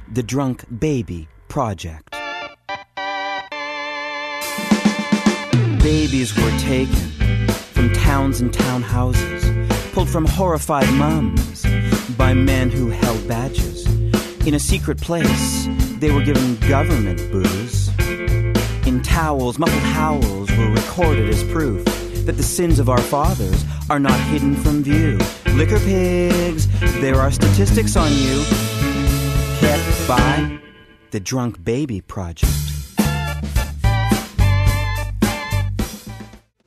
The Drunk Baby Project. Babies were taken from towns and townhouses, pulled from horrified mums by men who held badges. In a secret place, they were given government booze. In towels, muffled howls were recorded as proof that the sins of our fathers are not hidden from view. Liquor pigs, there are statistics on you. Kept by the Drunk Baby Project.